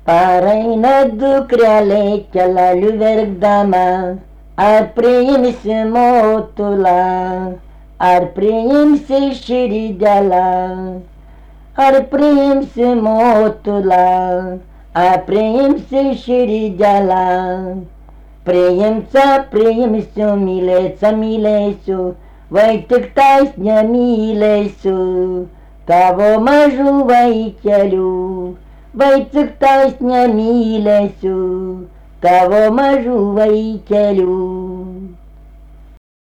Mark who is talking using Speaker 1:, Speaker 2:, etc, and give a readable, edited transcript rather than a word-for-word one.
Speaker 1: Pareina dukrelė kelelių verkdama, ar priimsi motulą, ar priimsi širdelę, ar priimsi motulą, ar priimsi širdelę. Priimsiu, mylėsiu, vai tik tais nemylėsiu tavo mažų vaikelių, vai tik tais nemylėsiu tavo mažų vaikelių.